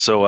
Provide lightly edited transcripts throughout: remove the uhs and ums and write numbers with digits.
So,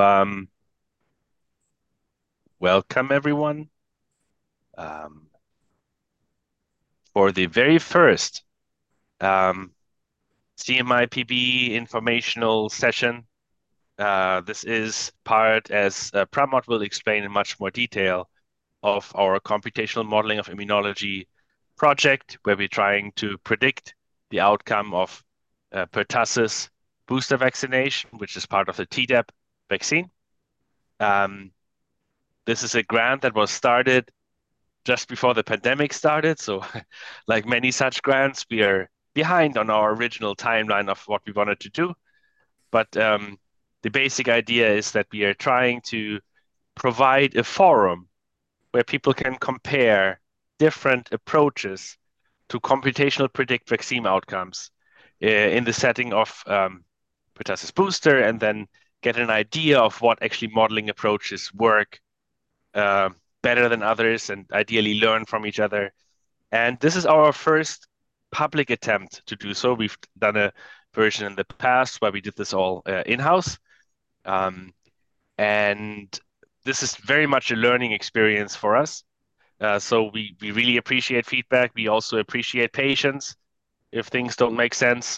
welcome everyone um, for the very first um, CMIPB informational session. This is part, as Pramod will explain in much more detail, of our computational modeling of immunology project, where we're trying to predict the outcome of pertussis booster vaccination, which is part of the Tdap vaccine. Um, this is a grant that was started just before the pandemic started. So, like many such grants, we are behind on our original timeline of what we wanted to do. But the basic idea is that we are trying to provide a forum where people can compare different approaches to computational predict vaccine outcomes in the setting of pertussis booster, and then get an idea of what actually modeling approaches work uh, better than others, and ideally learn from each other. And this is our first public attempt to do so. We've done a version in the past where we did this all in-house. Um, and this is very much a learning experience for us. So we really appreciate feedback. We also appreciate patience if things don't make sense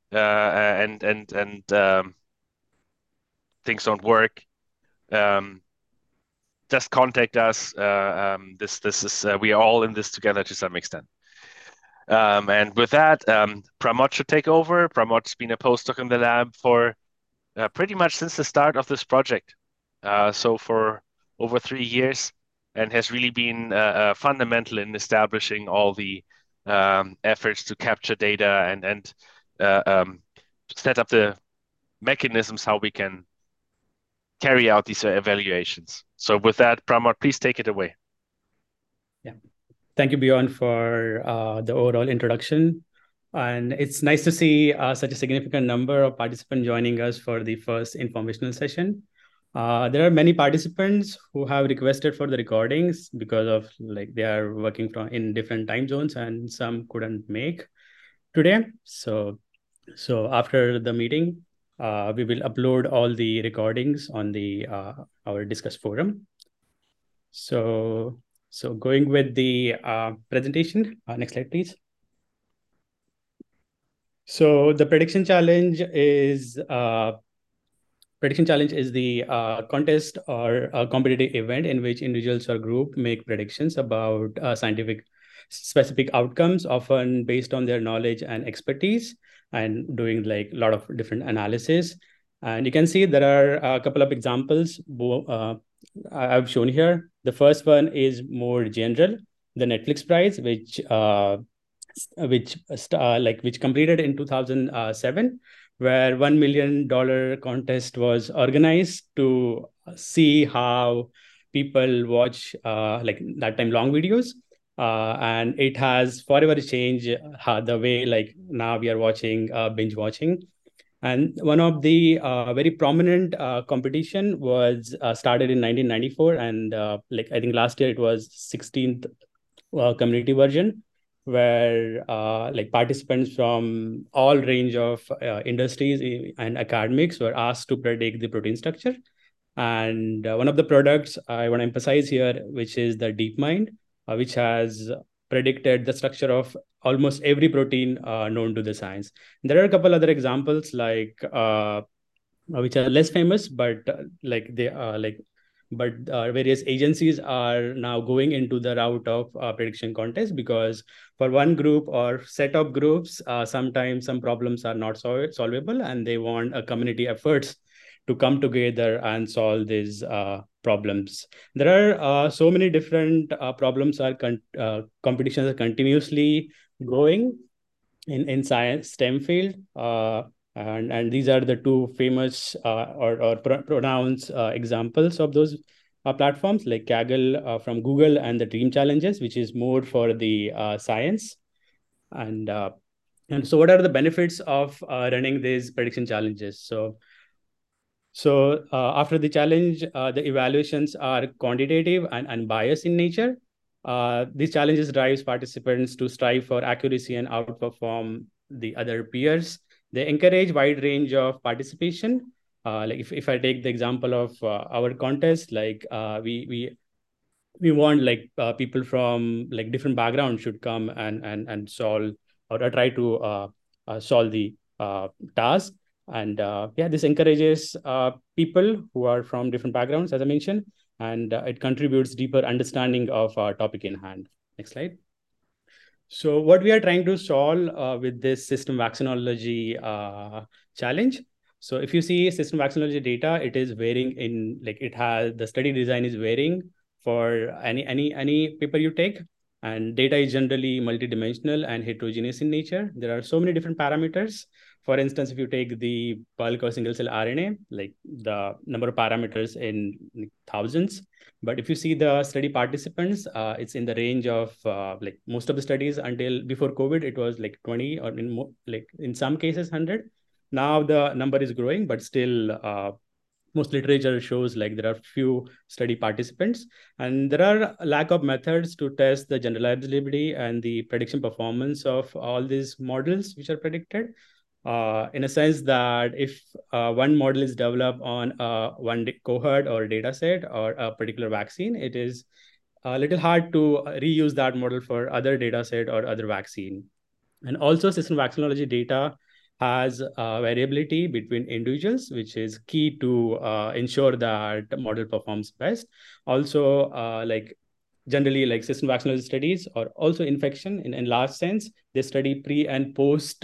and things don't work. Um, just contact us. This is we are all in this together to some extent. And with that, Pramod should take over. Pramod's been a postdoc in the lab for pretty much since the start of this project. So for over 3 years, and has really been fundamental in establishing all the efforts to capture data and set up the mechanisms how we can carry out these evaluations. So with that, Pramod, please take it away. Yeah. Thank you, Bjorn, for the overall introduction. And it's nice to see such a significant number of participants joining us for the first informational session. There are many participants who have requested for the recordings because of they are working in different time zones, and some couldn't make today. So after the meeting, we will upload all the recordings on the our Discuss forum. So going with the presentation, next slide, please. So the prediction challenge is the contest or a competitive event in which individuals or group make predictions about scientific specific outcomes, often based on their knowledge and expertise, and doing like a lot of different analysis. And you can see there are a couple of examples I've shown here. The first one is more general, the Netflix Prize, which completed in 2007, where $1 million contest was organized to see how people watch like that time long videos. And it has forever changed the way like now we are watching binge watching. And one of the very prominent competition was started in 1994, and like I think last year it was 16th community version, where like participants from all range of industries and academics were asked to predict the protein structure. And one of the products I want to emphasize here, which is the DeepMind, which has predicted the structure of almost every protein known to the science. There are a couple other examples which are less famous, but various agencies are now going into the route of prediction contest, because for one group or set of groups, sometimes some problems are not solvable, and they want a community efforts to come together and solve these problems. There are so many different problems competitions are continuously growing in science STEM field. And these are the two famous or pronounced examples of those platforms, like Kaggle from Google, and the Dream Challenges, which is more for the science. And and so what are the benefits of running these prediction challenges? So after the challenge, the evaluations are quantitative and unbiased in nature. These challenges drives participants to strive for accuracy and outperform the other peers. They encourage wide range of participation, Like if I take the example of our contest, like we want like people from like different backgrounds should come and solve or try to solve the task. And yeah, this encourages people who are from different backgrounds, as I mentioned, and it contributes deeper understanding of our topic in hand. Next slide. So what we are trying to solve with this system vaccinology challenge. So if you see system vaccinology data, it is varying in like it has the study design is varying for any paper you take, and data is generally multidimensional and heterogeneous in nature. There are so many different parameters. For instance, if you take the bulk or single cell RNA, like the number of parameters in thousands. But if you see the study participants, it's in the range of like most of the studies until before COVID, it was like 20 or like in some cases 100. Now the number is growing, but still most literature shows like there are few study participants, and there are a lack of methods to test the generalizability and the prediction performance of all these models which are predicted. In a sense that if one model is developed on one cohort or data set or a particular vaccine, it is a little hard to reuse that model for other data set or other vaccine. And also system vaccinology data has variability between individuals, which is key to ensure that the model performs best. Also, like generally like system vaccinology studies or also infection in large sense, they study pre and post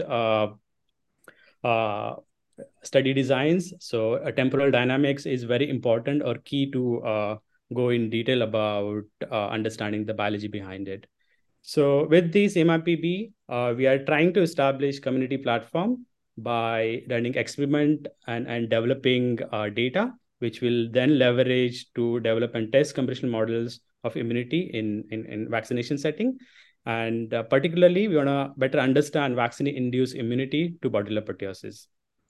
uh, study designs. So temporal dynamics is very important or key to go in detail about understanding the biology behind it. So with this MIPB, we are trying to establish community platform by running experiment and developing data, which will then leverage to develop and test computational models of immunity in vaccination setting. And particularly, we want to better understand vaccine-induced immunity to botulinum proteosis.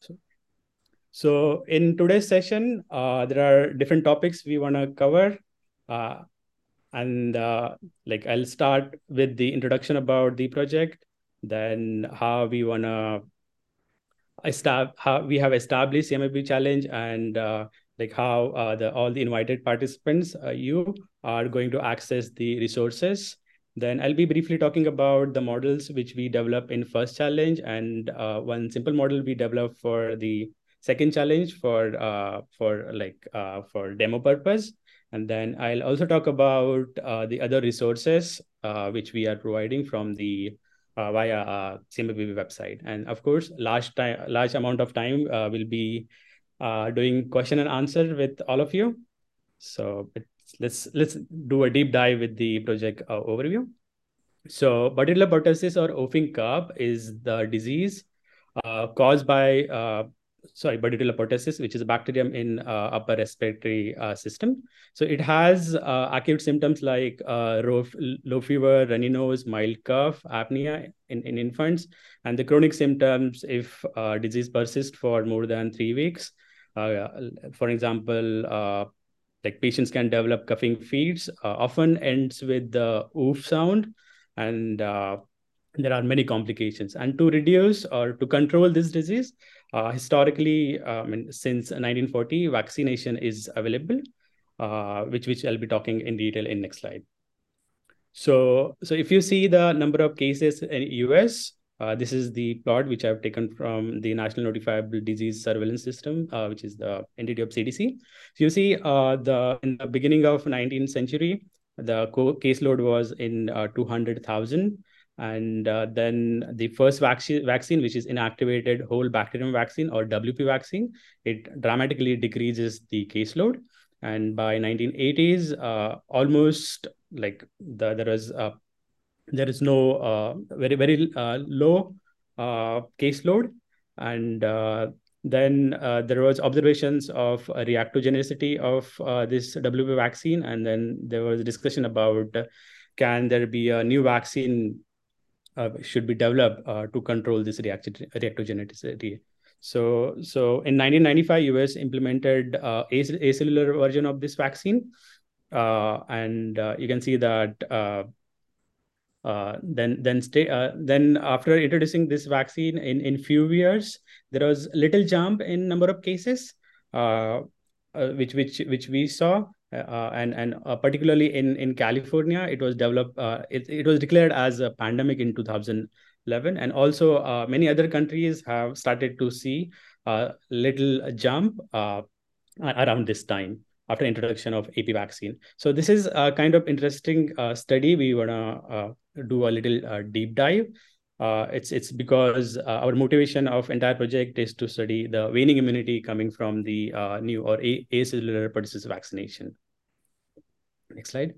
So in today's session, there are different topics we want to cover. And like I'll start with the introduction about the project, then how we want to how we have established CMIP challenge, and like how all the invited participants, you are going to access the resources. Then I'll be briefly talking about the models which we develop in first challenge, and one simple model we developed for the second challenge for demo purpose. And then I'll also talk about the other resources which we are providing from the via CMBB website. And of course, large amount of time will be doing question and answer with all of you. So let's do a deep dive with the project overview. So Bartonella pertussis or Offing-Cup is the disease caused by Bartonella pertussis, which is a bacterium in upper respiratory system. So it has acute symptoms like low fever, runny nose, mild cough, apnea in infants, and the chronic symptoms if disease persists for more than 3 weeks. For example, like patients can develop coughing fits, often ends with the oof sound, and there are many complications. And to reduce or to control this disease, historically, since 1940, vaccination is available, which I'll be talking in detail in next slide. So if you see the number of cases in US, this is the plot which I've taken from the National Notifiable Disease Surveillance System, which is the entity of CDC. So you see in the beginning of 19th century, the caseload was in 200,000. And then the first vaccine, which is inactivated whole bacterium vaccine or WP vaccine, it dramatically decreases the caseload. And by 1980s, almost like there is no very low caseload. And then there was observations of reactogenicity of this WP vaccine. And then there was a discussion about can there be a new vaccine should be developed to control this reactogenicity. So in 1995, US implemented acellular version of this vaccine. And you can see that then after introducing this vaccine in few years, there was little jump in number of cases. which we saw, and particularly in California, it was developed. It was declared as a pandemic in 2011, and also many other countries have started to see a little jump around this time after introduction of AP vaccine. So this is a kind of interesting study. We wanna do a little deep dive. It's because our motivation of entire project is to study the waning immunity coming from the new or acellular pertussis vaccination. Next slide.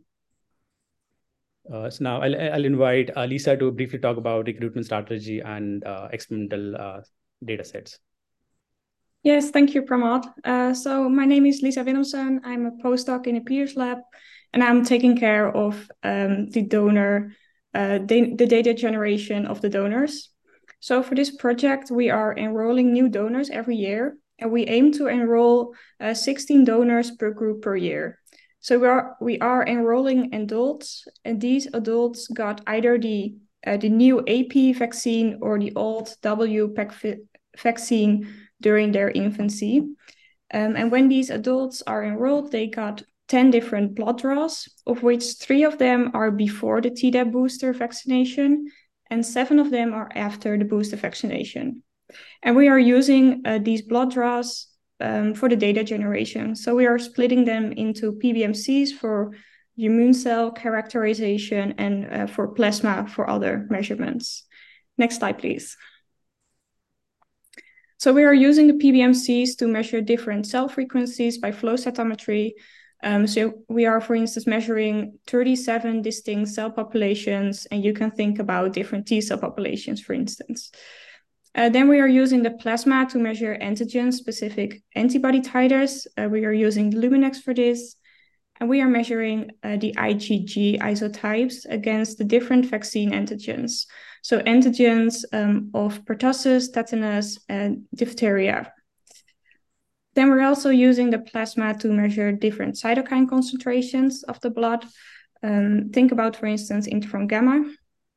So now I'll invite Lisa to briefly talk about recruitment strategy and experimental data sets. Yes, thank you, Pramod. So my name is Lisa Willemsen. I'm a postdoc in the Peters Lab, and I'm taking care of the donor, the data generation of the donors. So for this project, we are enrolling new donors every year, and we aim to enroll 16 donors per group per year. So we are enrolling adults, and these adults got either the new AP vaccine or the old WPEC vaccine during their infancy. And when these adults are enrolled, they got 10 different blood draws, of which 3 of them are before the Tdap booster vaccination, and 7 of them are after the booster vaccination. And we are using these blood draws for the data generation. So we are splitting them into PBMCs for immune cell characterization and for plasma for other measurements. Next slide, please. So we are using the PBMCs to measure different cell frequencies by flow cytometry. So we are, for instance, measuring 37 distinct cell populations, and you can think about different T cell populations, for instance. Then we are using the plasma to measure antigen-specific antibody titers. We are using Luminex for this. And we are measuring the IgG isotypes against the different vaccine antigens. So antigens of pertussis, tetanus, and diphtheria. Then we're also using the plasma to measure different cytokine concentrations of the blood. Think about, for instance, interferon gamma.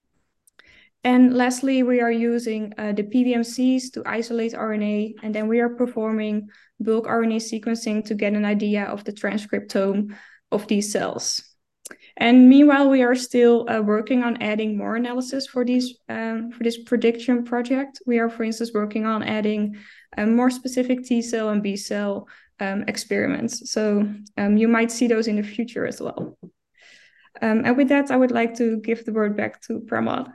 And lastly, we are using the PBMCs to isolate RNA, and then we are performing bulk RNA sequencing to get an idea of the transcriptome of these cells. And meanwhile, we are still working on adding more analysis for this prediction project. We are, for instance, working on adding more specific T cell and B cell experiments. So you might see those in the future as well. And with that, I would like to give the word back to Pramod.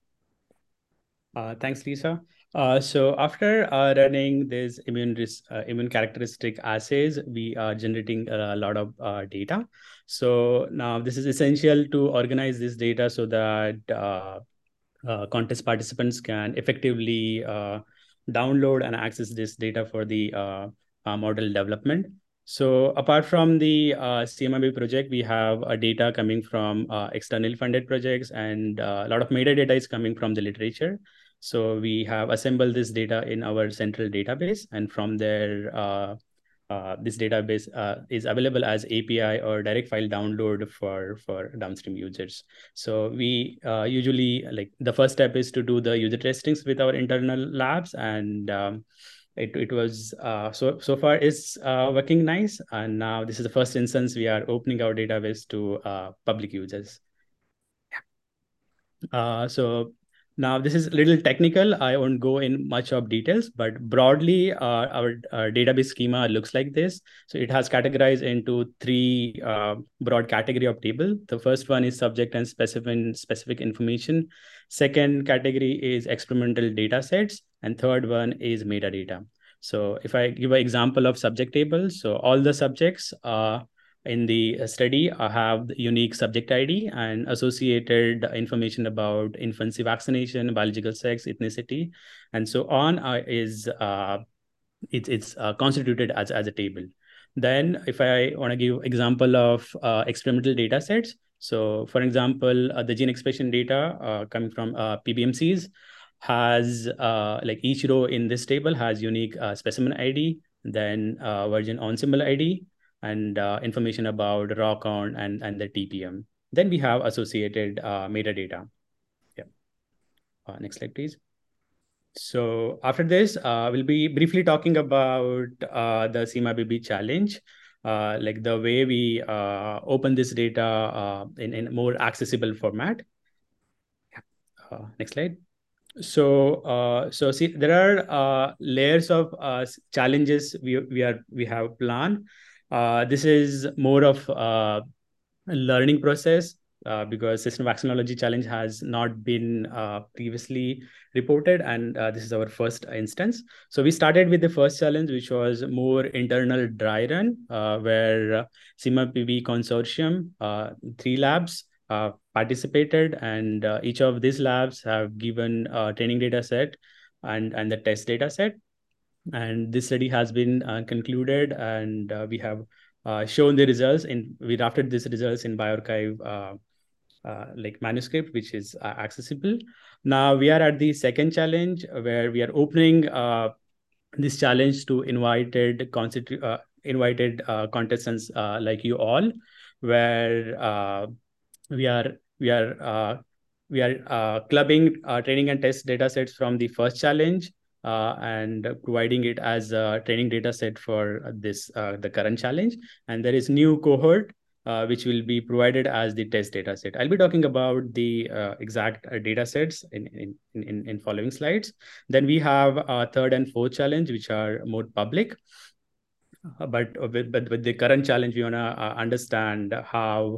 Thanks, Lisa. So after running these immune characteristic assays, we are generating a lot of data. So now this is essential to organize this data so that contest participants can effectively download and access this data for the model development. So apart from the CMIB project, we have data coming from externally funded projects, and a lot of metadata is coming from the literature. So we have assembled this data in our central database, and from there, this database is available as API or direct file download for downstream users. So we usually, like, the first step is to do the user testings with our internal labs, and it was so far is working nice. And now this is the first instance we are opening our database to public users. So now this is a little technical. I won't go in much of details, but broadly, our database schema looks like this. So it has categorized into 3 broad category of table. The first one is subject and specific information. Second category is experimental data sets. And third one is metadata. So if I give an example of subject table, so all the subjects in the study have the unique subject ID and associated information about infancy vaccination, biological sex, ethnicity, and so on is it's constituted as a table. Then if I want to give example of experimental data sets, so for example, the gene expression data coming from PBMCs has like each row in this table has unique specimen ID, then version ensemble ID, and information about raw count and the TPM. Then we have associated metadata. Yeah. Next slide, please. So after this, we'll be briefly talking about the CIMA-BB challenge, like the way we open this data in a more accessible format. Next slide. So see, there are layers of challenges we have planned. This is more of learning process because system vaccinology challenge has not been previously reported, and this is our first instance. So we started with the first challenge, which was more internal dry run, where CIMA-BB consortium, 3 labs participated, and each of these labs have given a training data set and the test data set. And this study has been concluded, and we have shown the results we drafted these results in bioRxiv like manuscript, which is accessible. Now we are at the second challenge, where we are opening this challenge to invited contestants like you all, where we are clubbing training and test data sets from the first challenge and providing it as a training data set for this the current challenge. And there is new cohort which will be provided as the test data set. I'll be talking about the exact data sets in following slides. Then we have third and fourth challenge, which are more public. But with the current challenge, we want to understand how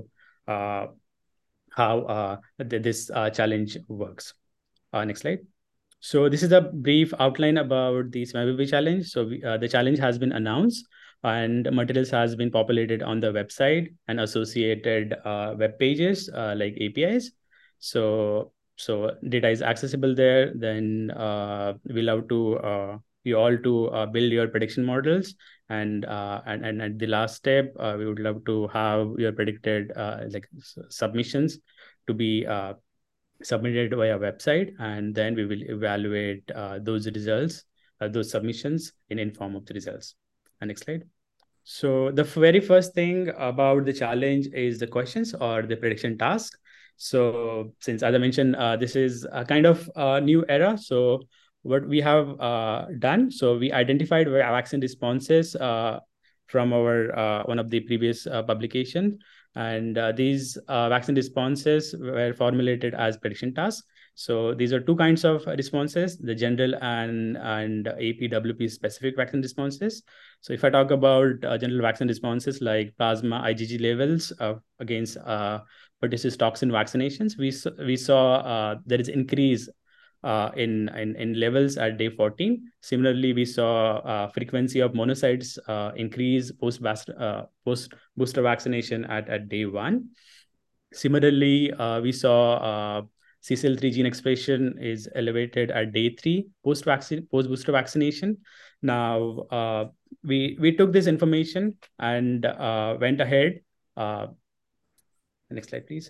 this challenge works. Next slide. So this is a brief outline about the CIMA-BB challenge. So the challenge has been announced, and materials has been populated on the website and associated web pages like APIs. So data is accessible there. Then we love to you all to build your prediction models, and at the last step, we would love to have your predicted like submissions to be submitted via website, and then we will evaluate those results, those submissions in form of the results. And next slide. So the very first thing about the challenge is the questions or the prediction task. So since, as I mentioned, this is a kind of new era. So what we have done, so we identified vaccine responses from our one of the previous publication. And these vaccine responses were formulated as prediction tasks. So these are 2 kinds of responses: the general and APWP specific vaccine responses. So if I talk about general vaccine responses like plasma IgG levels against pertussis toxin vaccinations, we saw there is increase in levels at day 14. Similarly, we saw frequency of monocytes increase post booster vaccination at day 1. Similarly, we saw CCL3 gene expression is elevated at day 3 post booster vaccination. Now we took this information and went ahead. Next slide, please.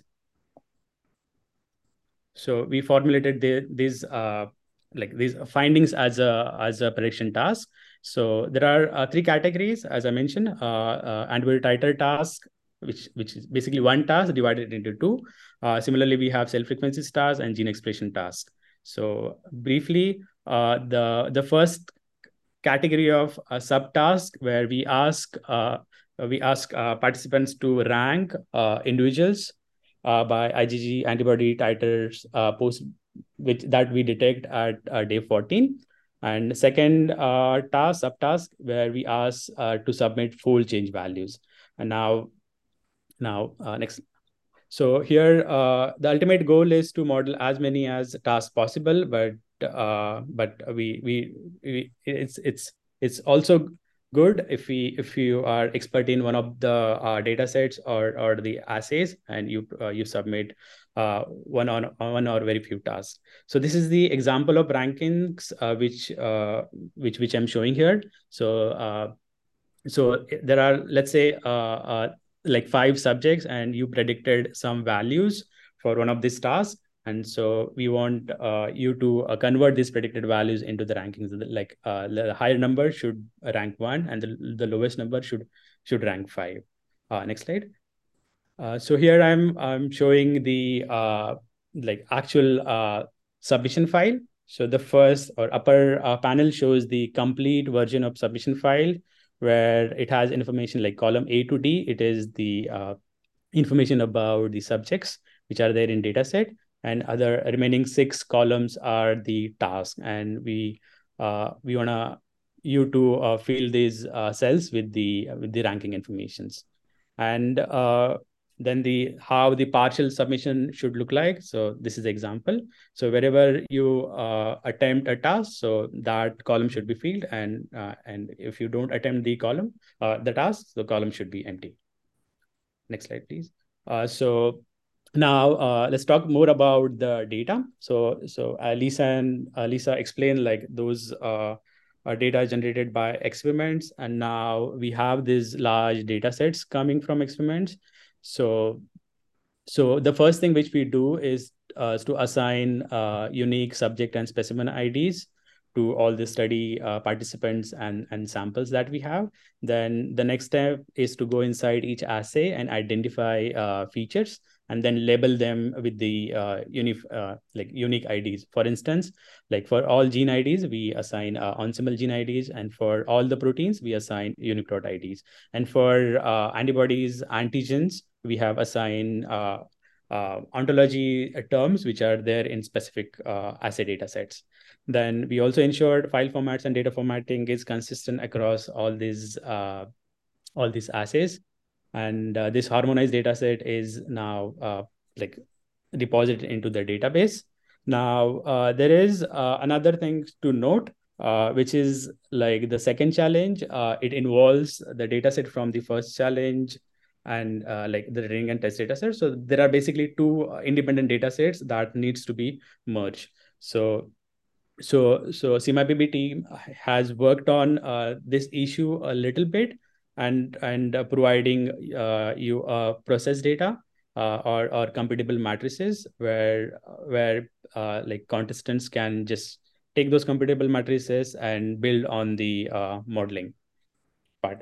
So we formulated these findings as a prediction task. So there are 3 categories, as I mentioned: antibody titer task, which is basically 1 task divided into 2. Similarly, we have cell frequency task and gene expression task. So briefly, the first category of a subtask, where we ask participants to rank individuals by IgG antibody titers post that we detect at day 14. And second subtask, where we ask to submit fold change values. And now next. So here the ultimate goal is to model as many as tasks possible, but it's also good if you are expert in one of the data sets or the assays, and you submit one or very few tasks. So this is the example of rankings which I'm showing here. So there are, let's say, like 5 subjects, and you predicted some values for one of these tasks. And so we want you to convert these predicted values into the rankings. Like the higher number should rank 1, and the lowest number should rank 5. Next slide. So here I'm showing the like actual submission file. So the first or upper panel shows the complete version of submission file, where it has information like column A to D. It is the information about the subjects which are there in dataset, and other remaining 6 columns are the tasks. And we wanna you to fill these cells with the ranking informations. And then how the partial submission should look like. So this is example. So wherever you attempt a task, so that column should be filled, and if you don't attempt the task, the column should be empty. Next slide, please. So now let's talk more about the data. So Lisa explained like those data generated by experiments, and now we have these large data sets coming from experiments. So the first thing which we do is to assign unique subject and specimen IDs to all the study participants and samples that we have. Then the next step is to go inside each assay and identify features, and then label them with the unique IDs. For instance, like for all gene IDs, we assign ensemble gene IDs, and for all the proteins, we assign UniProt IDs. And for antibodies, antigens, we have assigned ontology terms which are there in specific assay data sets. Then we also ensured file formats and data formatting is consistent across all these assays. And this harmonized data set is now deposited into the database. Now, there is another thing to note, which is like the second challenge. It involves the data set from the first challenge and like the training and test data set. So there are basically 2 independent data sets that needs to be merged. So CMIPB team has worked on this issue a little bit, and providing you process data or computable matrices where like contestants can just take those computable matrices and build on the modeling part.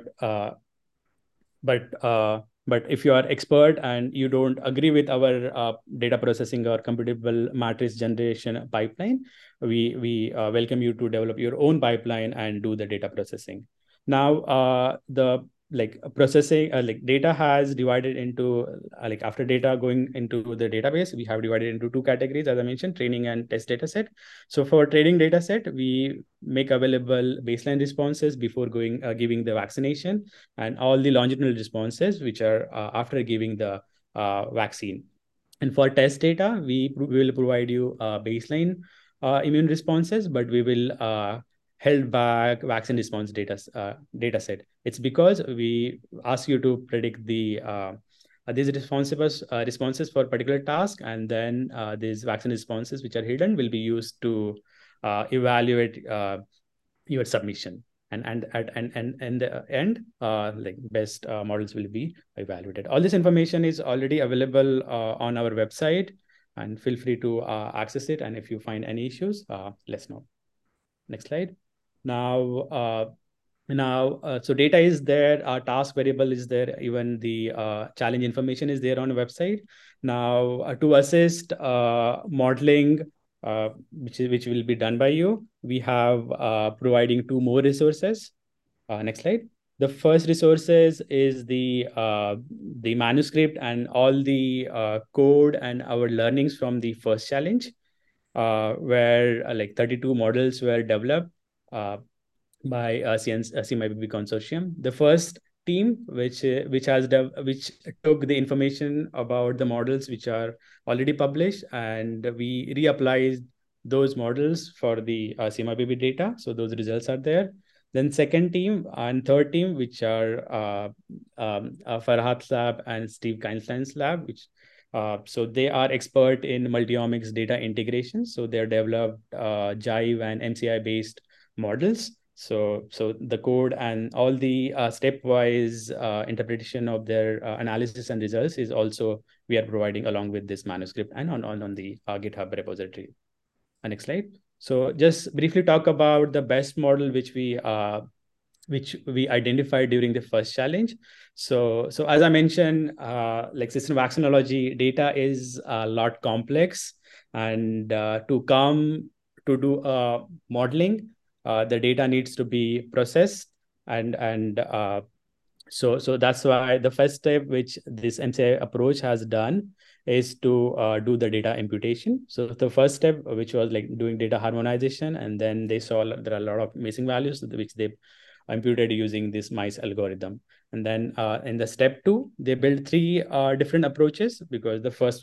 But if you are expert and you don't agree with our data processing or computable matrix generation pipeline, we welcome you to develop your own pipeline and do the data processing. Now, the processing data has divided into after data going into the database, we have divided into 2 categories, as I mentioned, training and test data set. So for training data set, we make available baseline responses before giving the vaccination, and all the longitudinal responses which are after giving the vaccine. And for test data, we will provide you baseline immune responses, but we will held back vaccine response data set. It's because we ask you to predict these responses for particular task, and then these vaccine responses which are hidden will be used to evaluate your submission. And at the end, best models will be evaluated. All this information is already available on our website, and feel free to access it. And if you find any issues, let us know. Next slide. Now, so data is there, our task variable is there, even the challenge information is there on the website. Now, to assist modeling, which will be done by you, we have providing 2 more resources. Next slide. The first resources is the manuscript and all the code and our learnings from the first challenge, where 32 models were developed by CMIPB consortium. The first team, which took the information about the models which are already published, and we reapplied those models for the CMIPB data. So those results are there. Then second team and third team, which are Farhat's lab and Steve Keinstein's lab, which so they are expert in multiomics data integration. So they're developed Jive and MCI based models. So the code and all the stepwise interpretation of their analysis and results is also we are providing along with this manuscript and on the GitHub repository. Next slide. So just briefly talk about the best model which we identified during the first challenge. So as I mentioned, system vaccinology data is a lot complex, and to come to do modeling, the data needs to be processed, and so that's why the first step which this MCI approach has done is to do the data imputation. So the first step, which was like doing data harmonization, and then they saw there are a lot of missing values which they imputed using this MICE algorithm. And then in the step 2, they built 3 different approaches, because the first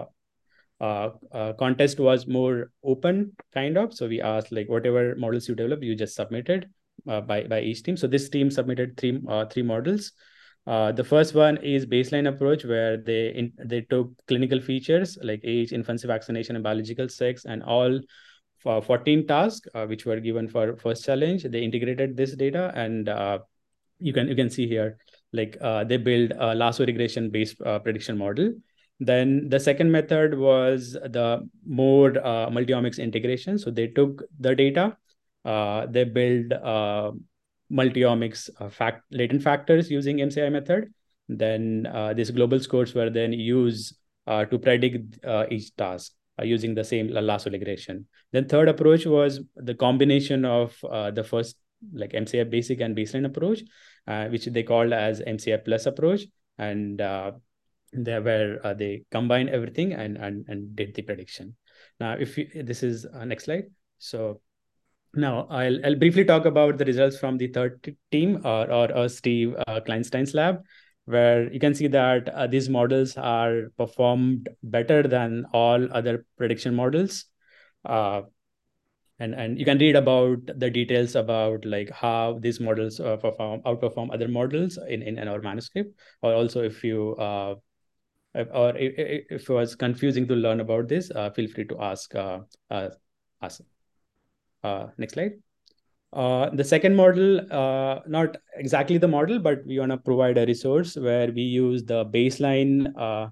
contest was more open kind of. So we asked like whatever models you develop, you just submitted by each team. So this team submitted three models. The first one is baseline approach, where they took clinical features like age, infancy, vaccination, and biological sex, and all for 14 tasks which were given for first challenge. They integrated this data, and you can see here like they build a lasso regression based prediction model. Then the second method was the more multiomics integration. So they took the data, they build multiomics latent factors using MCI method. Then these global scores were then used to predict each task using the same lasso regression. Then third approach was the combination of the first like MCI basic and baseline approach, which they called as MCI plus approach. And they combined everything and did the prediction. Now, this is next slide. So now I'll briefly talk about the results from the third team, or Steve Kleinstein's lab, where you can see that these models are performed better than all other prediction models. And you can read about the details about like how these models outperform other models in our manuscript. Or also if you if it was confusing to learn about this, feel free to ask us. Next slide. The second model, not exactly the model, but we want to provide a resource where we use the baseline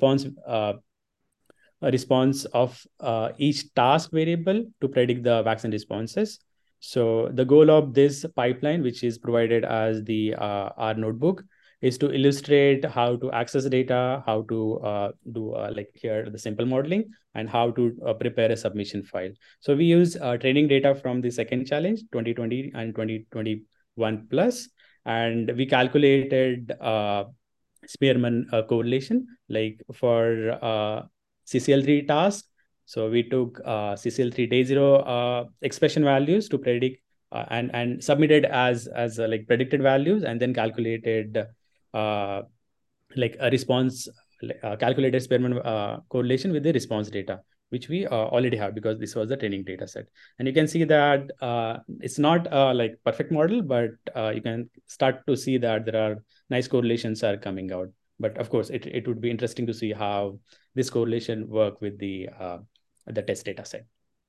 response of each task variable to predict the vaccine responses. So the goal of this pipeline, which is provided as the R notebook, is to illustrate how to access data, how to do like here the simple modeling, and how to prepare a submission file. So we use training data from the second challenge, 2020 and 2021 plus, and we calculated Spearman correlation, like for CCL3 task. So we took CCL3 day 0 expression values to predict and submitted as like predicted values, and then calculated like a response, calculated Spearman correlation with the response data, which we already have because this was the training data set. And you can see that it's not like perfect model, but you can start to see that there are nice correlations are coming out. But of course, it would be interesting to see how this correlation work with the test data set.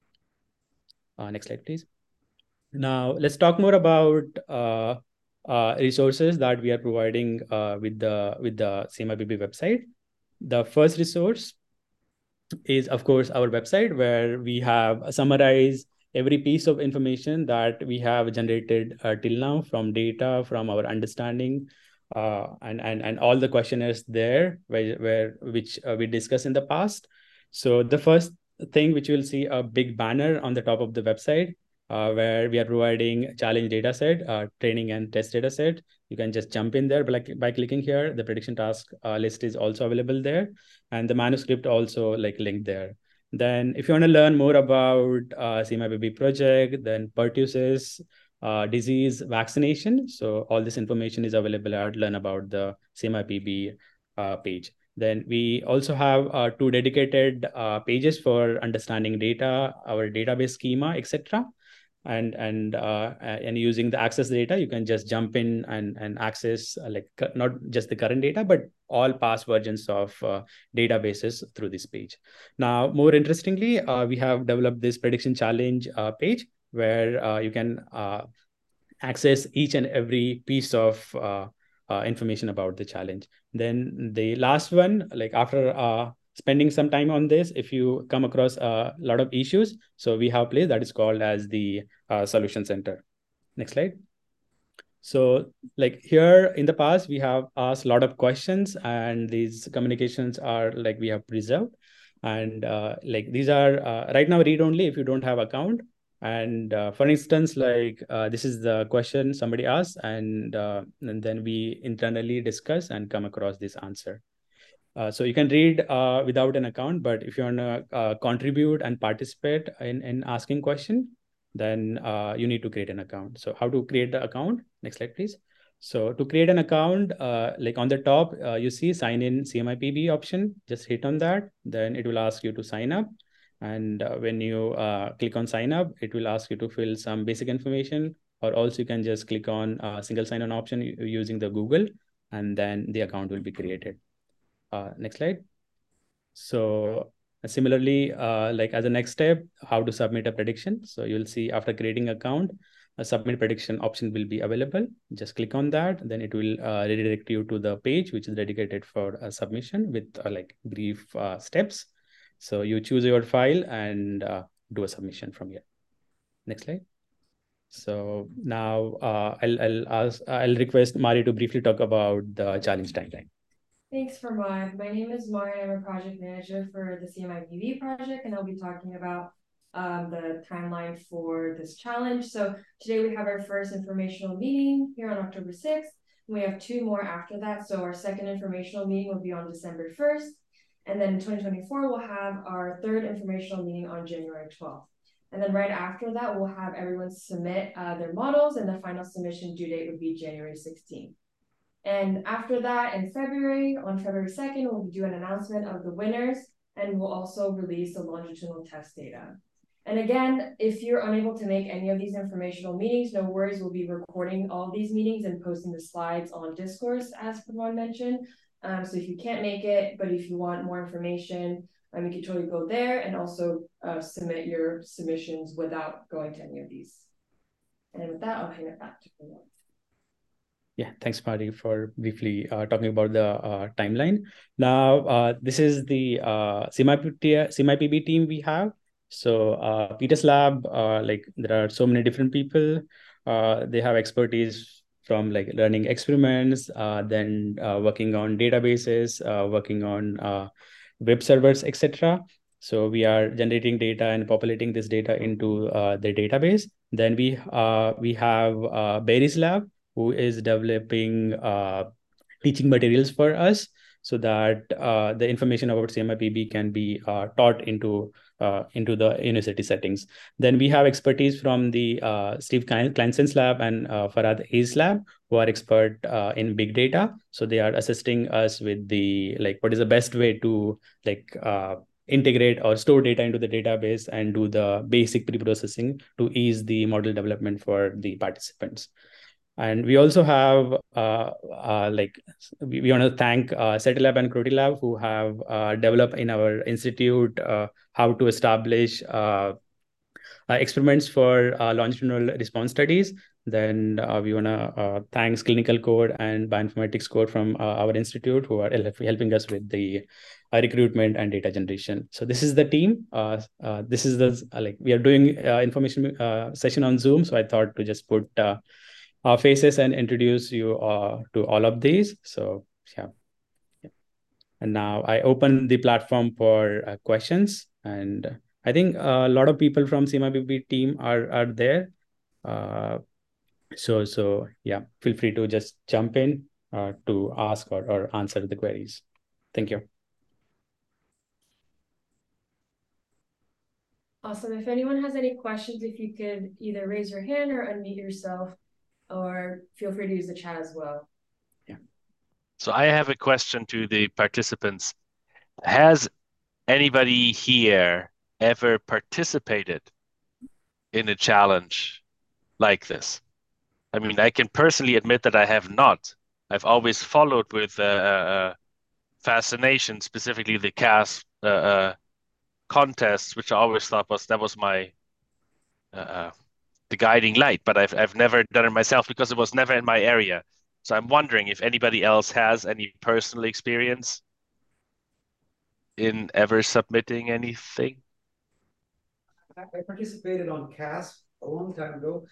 Next slide, please. Now let's talk more about resources that we are providing with the CMIPB website. The first resource is, of course, our website, where we have summarized every piece of information that we have generated till now from data, from our understanding, and all the questionnaires there, which we discussed in the past. So the first thing which you'll see a big banner on the top of the website, where we are providing challenge data set, training and test data set. You can just jump in there by clicking here. The prediction task list is also available there, and the manuscript also like linked there. Then if you want to learn more about CMIPB project, then pertussis, disease, vaccination. So all this information is available at Learn About the CMIPB page. Then we also have 2 dedicated pages for understanding data, our database schema, etc. And using the access data, you can just jump in and access like not just the current data, but all past versions of databases through this page. Now, more interestingly, we have developed this prediction challenge page, where you can access each and every piece of information about the challenge. Then the last one, like after spending some time on this, if you come across a lot of issues, so we have a place that is called as the Solution Center. Next slide. So like here in the past, we have asked a lot of questions, and these communications are like we have preserved. And like these are right now read only if you don't have account. And for instance, like this is the question somebody asked, and then we internally discuss and come across this answer. So you can read without an account, but if you want to contribute and participate in asking question, then you need to create an account. So how to create the account? Next slide, please. So to create an account, like on the top, you see sign in CMIPB option. Just hit on that. Then it will ask you to sign up. And when you click on sign up, it will ask you to fill some basic information, or also you can just click on single sign-on option using the Google, and then the account will be created. Next slide. So similarly, like as a next step, how to submit a prediction. So you'll see after creating account, a submit prediction option will be available. Just click on that. Then it will redirect you to the page, which is dedicated for a submission with like brief steps. So you choose your file and do a submission from here. Next slide. So now I'll request Mari to briefly talk about the challenge timeline. Thanks, Pramod. My name is Mari. I'm a project manager for the CMIPB project, and I'll be talking about the timeline for this challenge. So today we have our first informational meeting here on October 6th. And we have 2 more after that. So our second informational meeting will be on December 1st. And then in 2024, we'll have our third informational meeting on January 12th. And then right after that, we'll have everyone submit their models, and the final submission due date would be January 16th. And after that, in February, on February 2nd, we'll do an announcement of the winners, and we'll also release the longitudinal test data. And again, if you're unable to make any of these informational meetings, no worries, we'll be recording all these meetings and posting the slides on Discourse, as Pramod mentioned. So if you can't make it, but if you want more information, you can totally go there and also submit your submissions without going to any of these. And with that, I'll hand it back to Pramod. Yeah, thanks, Mari, for briefly talking about the timeline. Now, this is the CMIPB team we have. So Peter's lab, like there are so many different people. They have expertise from like learning experiments, then working on databases, working on web servers, etc. So we are generating data and populating this data into the database. Then we have Barry's lab, who is developing teaching materials for us so that the information about CMIPB can be taught into the university settings. Then we have expertise from the Steve Kleinson's lab and Farhad Hayes lab, who are expert in big data. So they are assisting us with the like what is the best way to like integrate or store data into the database and do the basic pre-processing to ease the model development for the participants. And we also have like we want to thank Settlab and Crotilab, who have developed in our institute how to establish experiments for longitudinal response studies. Then we want to thanks Clinical Code and Bioinformatics Code from our institute, who are helping us with the recruitment and data generation. So this is the team. This is the like we are doing information session on Zoom. So I thought to just put faces and introduce you to all of these. So yeah. And now I open the platform for questions, and I think a lot of people from CMIPB team are there. So yeah, feel free to just jump in to ask or answer the queries. Thank you. Awesome. If anyone has any questions, if you could either raise your hand or unmute yourself, or feel free to use the chat as well. Yeah. So I have a question to the participants. Has anybody here ever participated in a challenge like this? I mean, I can personally admit that I have not. I've always followed with fascination, specifically the CAS contests, which I always thought was my the guiding light, but I've never done it myself because it was never in my area. So I'm wondering if anybody else has any personal experience in ever submitting anything. I participated on CAS a long time ago.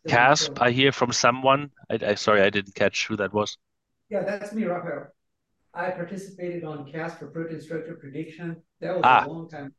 CASP, I hear from someone. Sorry, I didn't catch who that was. Yeah, that's me, Rafael. I participated on CAS for protein structure prediction. That was Ah. a long time.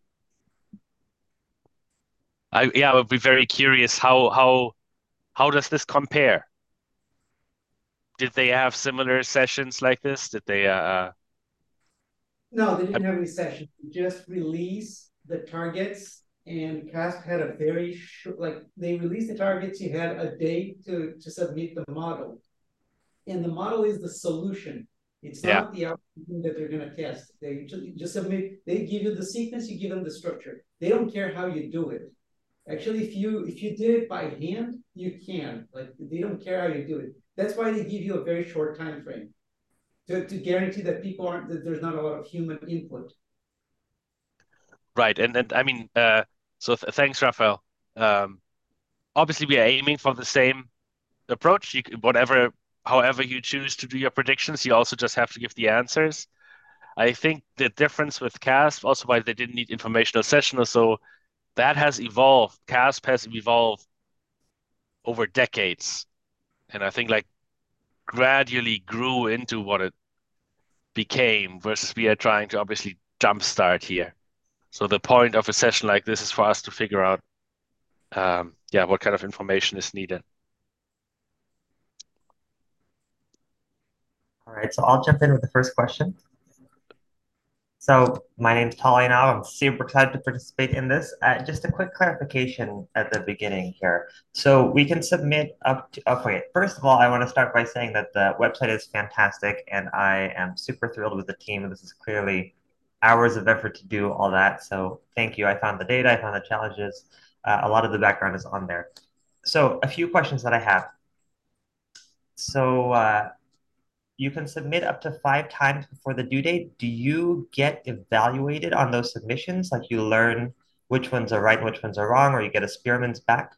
I would be very curious how does this compare? Did they have similar sessions like this? Did they No, they didn't have any sessions. They just released the targets, and CASP had a very short, like they released the targets. You had a day to submit the model, and the model is the solution. It's not the algorithm that they're going to test. They just submit. They give you the sequence. You give them the structure. They don't care how you do it. Actually, if you did it by hand, you can. Like they don't care how you do it. That's why they give you a very short time frame to guarantee that people aren't that there's not a lot of human input. Right, and I mean, so thanks, Raphael. Obviously, we are aiming for the same approach. However you choose to do your predictions, you also just have to give the answers. I think the difference with CASP, also why they didn't need informational session or so, that has evolved. CASP has evolved over decades, and I think like gradually grew into what it became versus we are trying to obviously jumpstart here. So the point of a session like this is for us to figure out, what kind of information is needed. All right, so I'll jump in with the first question. So my name's Tali now. I'm super excited to participate in this. Just a quick clarification at the beginning here. So we can submit up to, okay, first of all, I want to start by saying that the website is fantastic and I am super thrilled with the team. This is clearly hours of effort to do all that. So thank you. I found the data, I found the challenges. A lot of the background is on there. So a few questions that I have. So you can submit up to 5 times before the due date. Do you get evaluated on those submissions? Like you learn which ones are right and which ones are wrong, or you get a Spearman's back?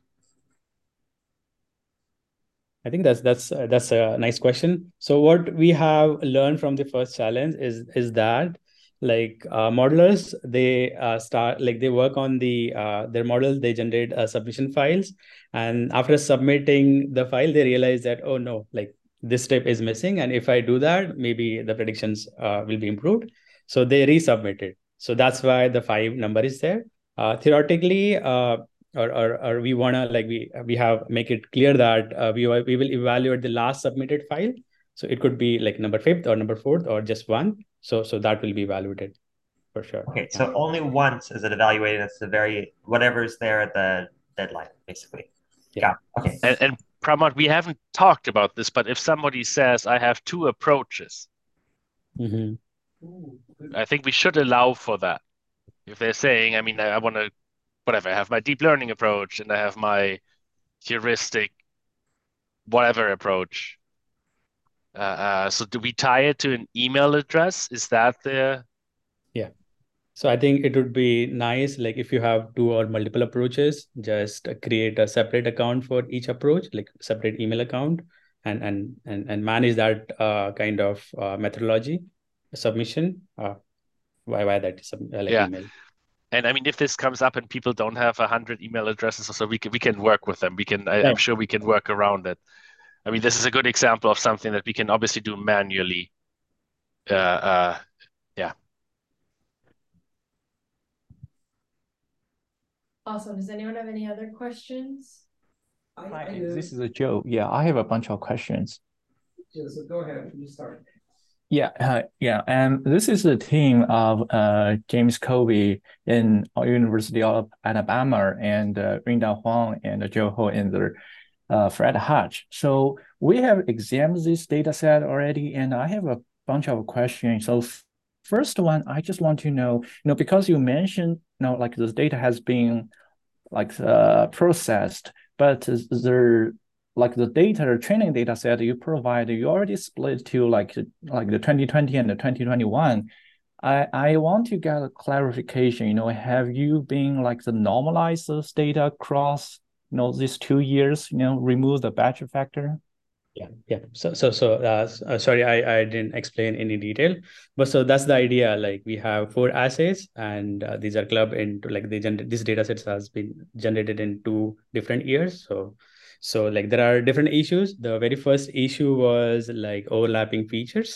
I think that's a nice question. So what we have learned from the first challenge is that like modelers, they start like they work on their model, they generate submission files, and after submitting the file they realize that, oh no, like this step is missing, and if I do that, maybe the predictions will be improved. So they resubmit it. So that's why the 5 number is there. Theoretically, or we want to like we have make it clear that we will evaluate the last submitted file. So it could be like number 5th or number 4th or just one. So that will be evaluated for sure. Okay, so only once is it evaluated. It's the very whatever's there at the deadline, basically. Yeah. Okay. And Pramod, we haven't talked about this, but if somebody says I have 2 approaches, I think we should allow for that. If they're saying, I mean, I want to, whatever, I have my deep learning approach and I have my heuristic, whatever approach. So do we tie it to an email address? Is that the? Yeah. So I think it would be nice, like if you have 2 or multiple approaches, just create a separate account for each approach, like separate email account, and manage that kind of methodology submission via that email. And I mean, if this comes up and people don't have 100 email addresses, so we can work with them. I'm sure we can work around it. I mean, this is a good example of something that we can obviously do manually. Yeah. Awesome. Does anyone have any other questions? Hi, this is Joe. Yeah, I have a bunch of questions. So go ahead, you start. Yeah, and this is the team of James Covey in University of Alabama and Rinda Huang and Joe Ho in the Fred Hutch. So we have examined this data set already, and I have a bunch of questions. So first one, I just want to know, because you mentioned, like this data has been like processed, but the data training data set you provide, you already split to like the 2020 and the 2021. I want to get a clarification. Have you been like the normalize this data across these 2 years? Remove the batch factor. Yeah. So sorry, I didn't explain any detail, but so that's the idea. Like we have 4 assays, and these are clubbed into like this data sets has been generated in 2 different years. So like there are different issues. The very first issue was like overlapping features.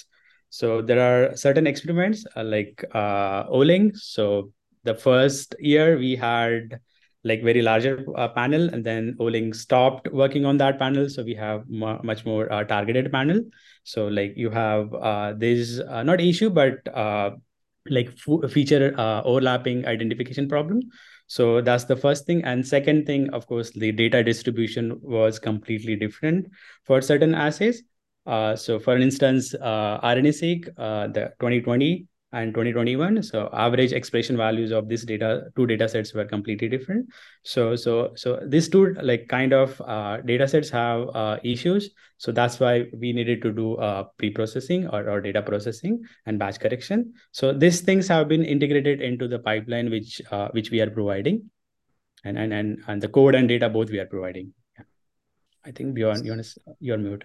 So there are certain experiments like Oling. So the first year we had like very larger panel, and then Oling stopped working on that panel. So we have much more targeted panel. So like you have this not issue, but like feature overlapping identification problem. So that's the first thing. And second thing, of course, the data distribution was completely different for certain assays. So for instance, RNA-seq, the 2020 and 2021, so average expression values of this two data sets were completely different. So these two like kind of data sets have issues. So that's why we needed to do pre-processing or data processing and batch correction. So these things have been integrated into the pipeline which we are providing, and the code and data both we are providing. Yeah. I think Bjorn, you're mute.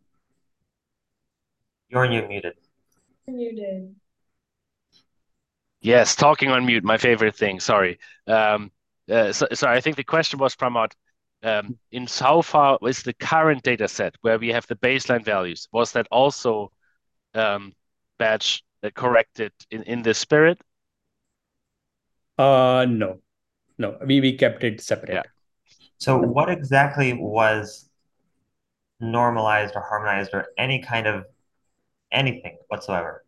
Bjorn, you're muted. Muted. Yes, talking on mute, my favorite thing. Sorry. So I think the question was, Pramod, in how far is the current data set where we have the baseline values, was that also batch corrected in this spirit? No, we kept it separate. Yeah. So what exactly was normalized or harmonized or any kind of anything whatsoever?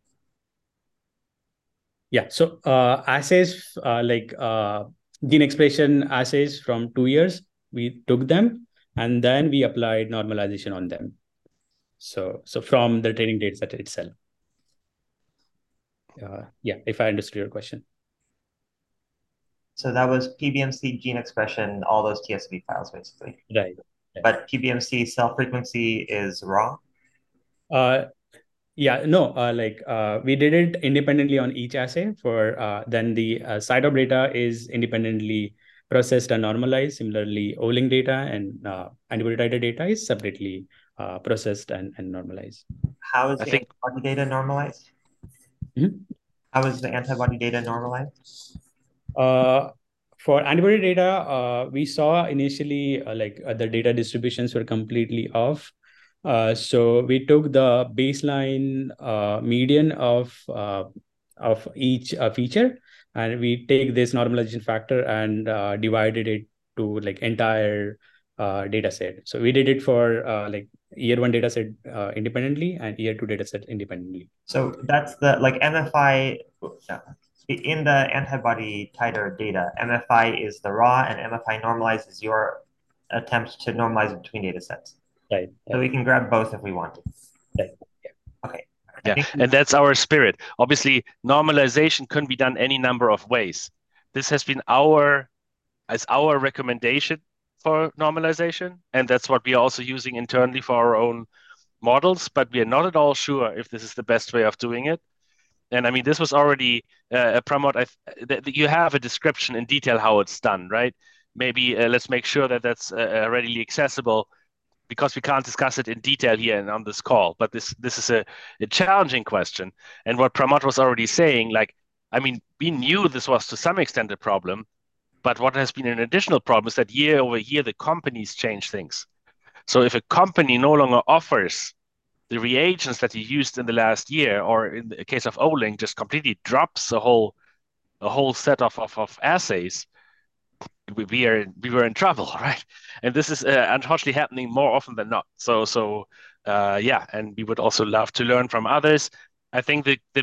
Yeah, so assays like gene expression assays from 2 years, we took them and then we applied normalization on them. So from the training data set itself. Yeah, if I understood your question. So that was PBMC gene expression, all those TSV files basically. Right. But PBMC cell frequency is raw? Yeah, no, we did it independently on each assay then the side of data is independently processed and normalized. Similarly, Olink data and antibody titer data is separately processed and normalized. How is the antibody data normalized? Mm-hmm. How is the antibody data normalized? For antibody data, we saw initially the data distributions were completely off. So we took the baseline median of each feature, and we take this normalization factor and divided it to like entire data set. So we did it for like year 1 data set independently and year 2 data set independently. So that's the like MFI in the antibody titer data. MFI is the raw, and MFI normalized is your attempt to normalize between data sets. Right. So we can grab both if we want to. Right. Okay. Yeah, and that's our spirit. Obviously, normalization can be done any number of ways. This has been our recommendation for normalization, and that's what we are also using internally for our own models, but we are not at all sure if this is the best way of doing it. And I mean, this was already a Pramod. You have a description in detail how it's done, right? Maybe let's make sure that that's readily accessible, because we can't discuss it in detail here and on this call. But this is a challenging question. And what Pramod was already saying, like, I mean, we knew this was to some extent a problem, but what has been an additional problem is that year over year, the companies change things. So if a company no longer offers the reagents that you used in the last year, or in the case of Olink, just completely drops a whole set of assays, we were in trouble, right? And this is unfortunately happening more often than not. So yeah, and we would also love to learn from others. I think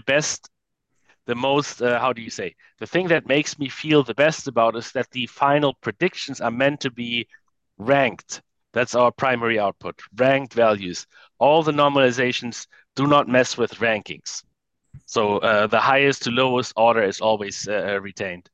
the most how do you say, the thing that makes me feel the best about is that the final predictions are meant to be ranked. That's our primary output, ranked values. All the normalizations do not mess with rankings. So the highest to lowest order is always retained.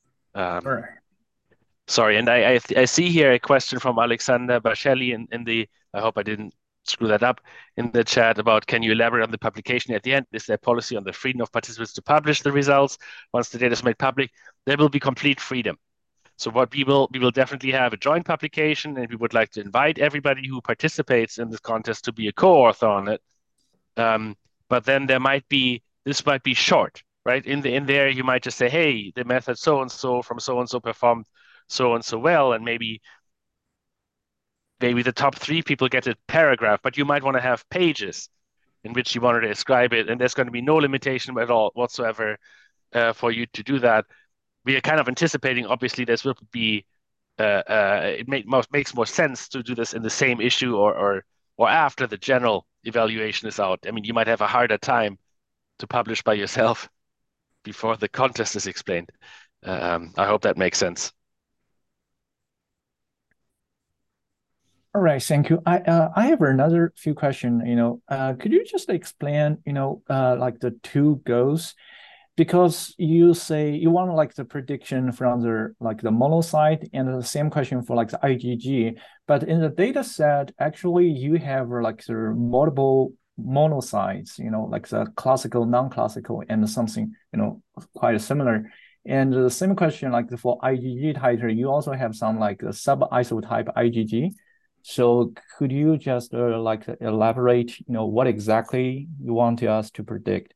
Sorry, and I see here a question from Alexander Bachelli in the, I hope I didn't screw that up, in the chat about, can you elaborate on the publication at the end? Is there policy on the freedom of participants to publish the results once the data is made public? There will be complete freedom. So what we will definitely have a joint publication, and we would like to invite everybody who participates in this contest to be a co-author on it. But then this might be short, right? In there, you might just say, hey, the method so and so from so and so performed so and so well, and maybe the top 3 people get a paragraph, but you might want to have pages. in which you wanted to describe it, and there's going to be no limitation at all whatsoever for you to do that. We are kind of anticipating, obviously, this will be it makes more sense to do this in the same issue or after the general evaluation is out. I mean, you might have a harder time to publish by yourself before the contest is explained. I hope that makes sense. All right, thank you. I have another few questions. Could you just explain, like the two goals? Because you say you want like the prediction from the monocyte, and the same question for like the IgG, but in the data set, actually you have like the multiple monocytes, like the classical, non-classical, and something, quite similar. And the same question, like for IgG titer, you also have some like sub-isotype IgG. So could you just elaborate, what exactly you want us to predict?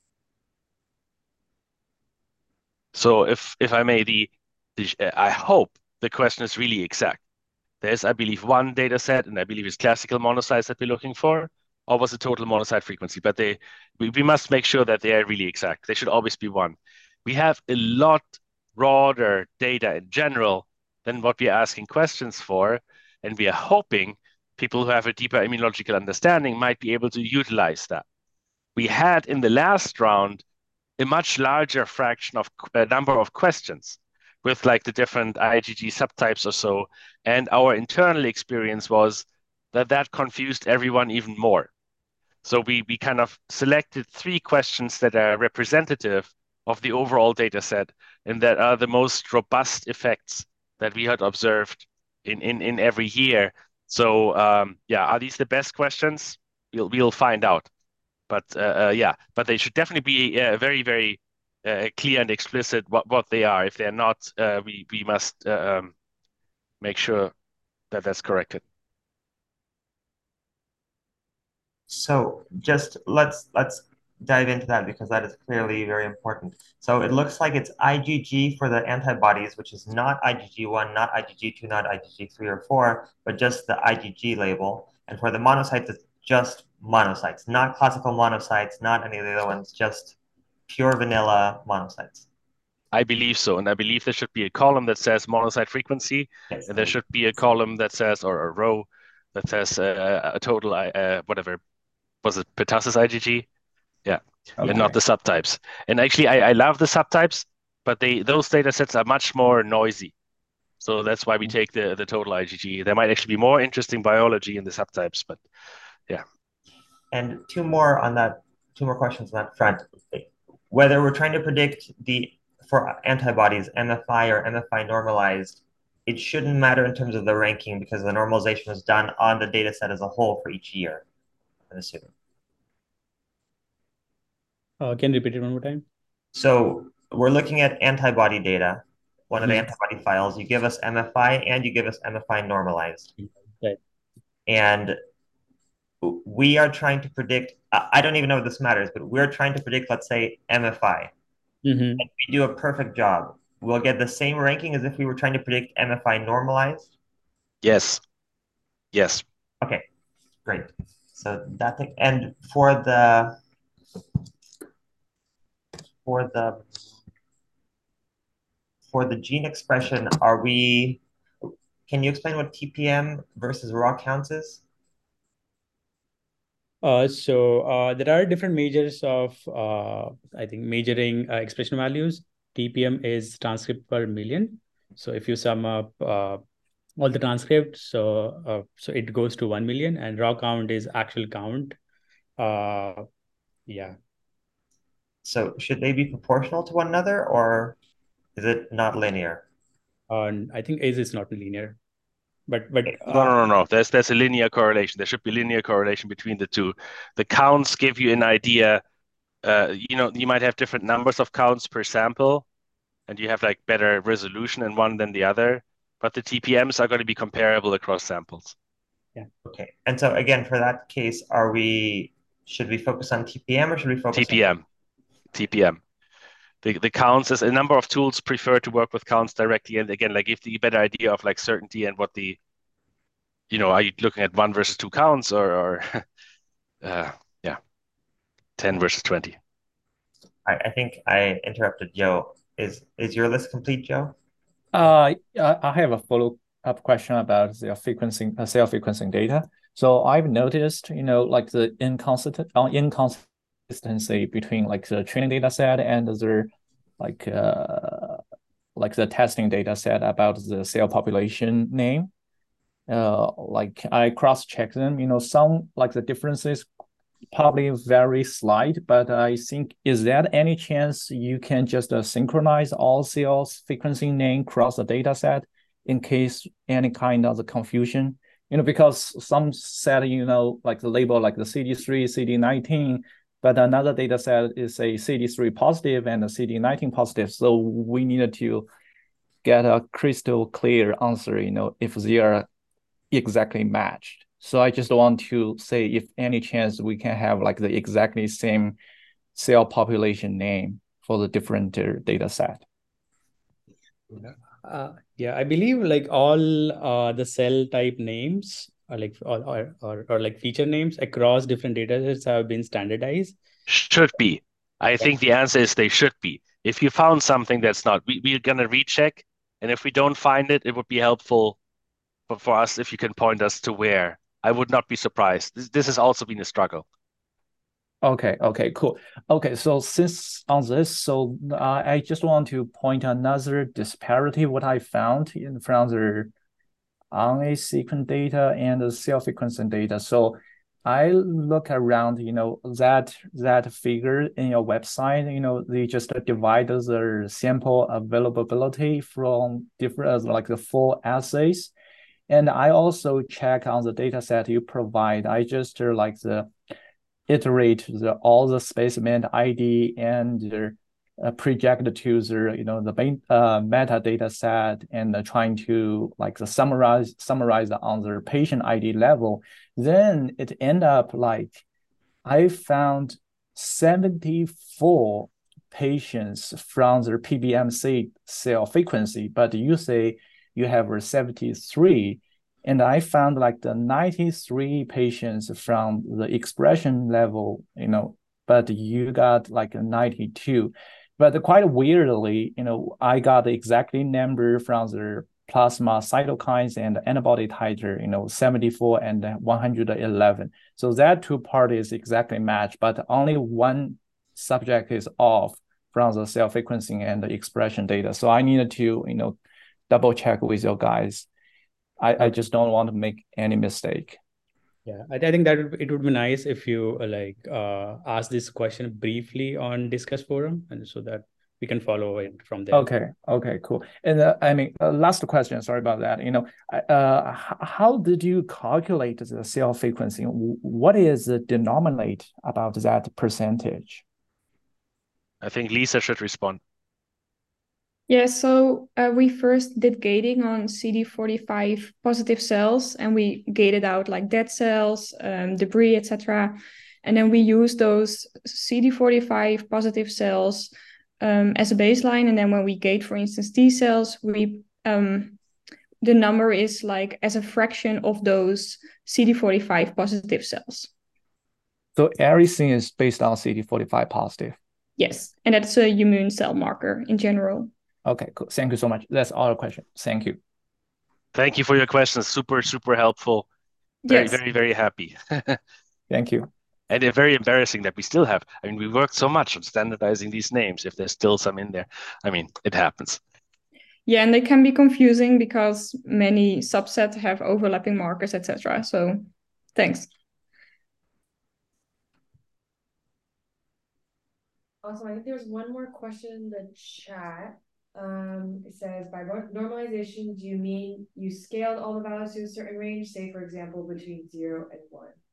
So if I may, I hope the question is really exact. There's, I believe, one data set, and I believe it's classical monocytes that we're looking for, or was it total monocyte frequency? But we must make sure that they are really exact. They should always be one. We have a lot broader data in general than what we are asking questions for, and we are hoping people who have a deeper immunological understanding might be able to utilize that. We had in the last round a much larger fraction of number of questions with like the different IgG subtypes or so. And our internal experience was that confused everyone even more. So we kind of selected 3 questions that are representative of the overall data set and that are the most robust effects that we had observed in every year. So are these the best questions? We'll find out. But but they should definitely be very, very clear and explicit what they are. If they're not, we must make sure that that's corrected. So just let's dive into that because that is clearly very important. So it looks like it's IgG for the antibodies, which is not IgG1, not IgG2, not IgG3 or 4, but just the IgG label. And for the monocytes, it's just monocytes, not classical monocytes, not any of the other ones, just pure vanilla monocytes. I believe so. And I believe there should be a column that says monocyte frequency, Yes. and there should be a column that says, or a row that says a total, whatever, was it pertussis IgG? Yeah, Okay. and not the subtypes. And actually, I love the subtypes, but those data sets are much more noisy. So that's why we take the total IgG. There might actually be more interesting biology in the subtypes, but yeah. And two more questions on that front. Whether we're trying to predict for antibodies, MFI or MFI normalized, it shouldn't matter in terms of the ranking because the normalization was done on the data set as a whole for each year, I'm assuming. Can you repeat it one more time? So we're looking at antibody data, one of the antibody files. You give us MFI and you give us MFI normalized. Right. And we are trying to predict, I don't even know if this matters, but we're trying to predict, let's say, MFI. And we do a perfect job. We'll get the same ranking as if we were trying to predict MFI normalized? Yes. Yes. Okay, great. So that thing, and for the gene expression, can you explain what TPM versus raw counts is? So there are different measures of, I think, measuring expression values. TPM is transcript per million. So if you sum up all the transcripts, so it goes to 1 million, and raw count is actual count. Yeah. So should they be proportional to one another, or is it not linear? I think is not linear. But no. There's a linear correlation. There should be linear correlation between the two. The counts give you an idea. You might have different numbers of counts per sample, and you have like better resolution in one than the other. But the TPMs are going to be comparable across samples. Yeah. Okay. And so again, for that case, should we focus on TPM or should we focus on TPM? The counts, is a number of tools prefer to work with counts directly, and again, like give the better idea of like certainty and what the, are you looking at 1 versus 2 counts or yeah. 10 versus 20. I think I interrupted Joe. Is your list complete, Joe? I have a follow-up question about the cell frequencing data. So I've noticed, like the inconsistency between like the training data set and the like the testing data set about the cell population name. Like I cross-check them, some like the differences probably very slight, but I think, is there any chance you can just synchronize all cells frequency name across the data set in case any kind of the confusion? Because some set, like the label like the CD3, CD19, but another data set is a CD3 positive and a CD19 positive. So we needed to get a crystal clear answer, if they are exactly matched. So I just want to say if any chance we can have like the exactly same cell population name for the different data set. Yeah, I believe like all the cell type names are like or like feature names across different data sets have been standardized. Should be. I think the answer is they should be. If you found something that's not, we're going to recheck. And if we don't find it, it would be helpful for us if you can point us to where. I would not be surprised. This has also been a struggle. Okay, cool. Okay, so since on this, so I just want to point another disparity what I found from the RNA sequence data and the cell frequencing data. So I look around, that figure in your website, they just divide the sample availability from different, like the 4 assays. And I also check on the data set you provide. I just iterate all the specimen ID and project to the metadata set and trying to like summarize on the patient ID level. Then it end up like I found 74 patients from the PBMC cell frequency, but you say you have 73. And I found like the 93 patients from the expression level, but you got like a 92. But quite weirdly, I got the exactly number from the plasma cytokines and antibody titer, 74 and 111. So that 2 parties exactly match, but only one subject is off from the cell frequency and the expression data. So I needed to, double check with your guys. I just don't want to make any mistake. Yeah, I think that it would be nice if you ask this question briefly on Discuss forum, and so that we can follow it from there. Okay, cool. And last question. Sorry about that. How did you calculate the cell frequency? What is the denominator about that percentage? I think Lisa should respond. Yeah, so we first did gating on CD45 positive cells, and we gated out like dead cells, debris, etc. And then we used those CD45 positive cells as a baseline. And then when we gate, for instance, T cells, we the number is like as a fraction of those CD45 positive cells. So everything is based on CD45 positive. Yes, and that's a immune cell marker in general. Okay, cool. Thank you so much. That's all the question. Thank you. Thank you for your questions. Super, super helpful. Very, very, very happy. Thank you. And they're very embarrassing that we still have. I mean, we worked so much on standardizing these names. If there's still some in there, I mean, it happens. Yeah, and they can be confusing because many subsets have overlapping markers, etc. So, thanks. Awesome. I think there's one more question in the chat. It says, by normalization, do you mean you scaled all the values to a certain range, say, for example, between 0 and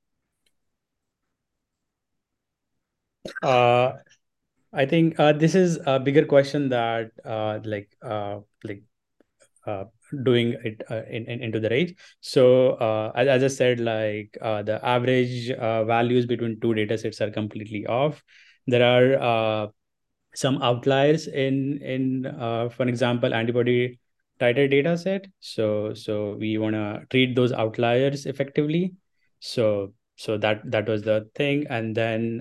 1? I think this is a bigger question that doing it into the range. So as I said, the average values between 2 data sets are completely off. There are some outliers in for example, antibody titer data set. So we want to treat those outliers effectively. So So that was the thing. And then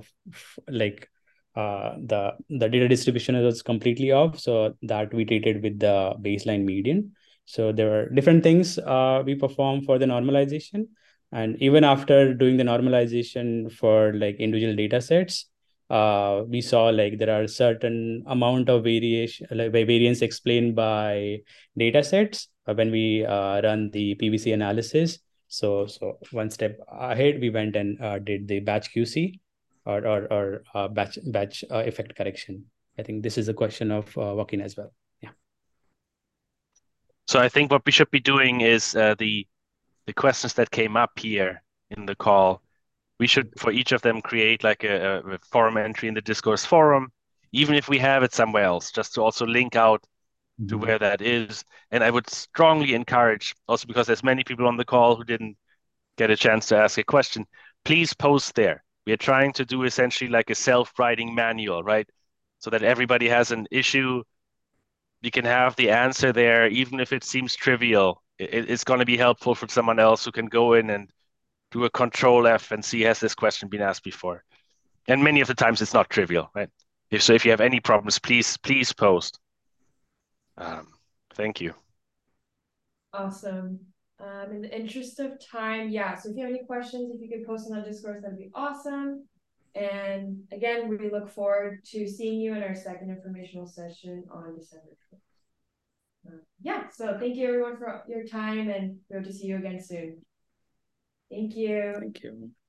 the data distribution was completely off, so that we treated with the baseline median. So there were different things we performed for the normalization. And even after doing the normalization for like individual data sets, we saw like there are certain amount of variation, like by variance explained by data sets when we run the PVC analysis. So one step ahead, we went and did the batch QC or batch effect correction. I think this is a question of Joaquin as well. Yeah. So I think what we should be doing is the questions that came up here in the call, we should, for each of them, create like a forum entry in the Discourse forum, even if we have it somewhere else, just to also link out to where that is. And I would strongly encourage, also because there's many people on the call who didn't get a chance to ask a question, please post there. We are trying to do essentially like a self-writing manual, right? So that everybody has an issue, you can have the answer there, even if it seems trivial. It's going to be helpful for someone else who can go in and do a control F and see, has this question been asked before? And many of the times it's not trivial, right? If you have any problems, please post. Thank you. Awesome. In the interest of time, yeah, so if you have any questions, if you could post them on Discourse, that'd be awesome. And again, we look forward to seeing you in our second informational session on December 12th. Yeah, so thank you everyone for your time, and we hope to see you again soon. Thank you. Thank you.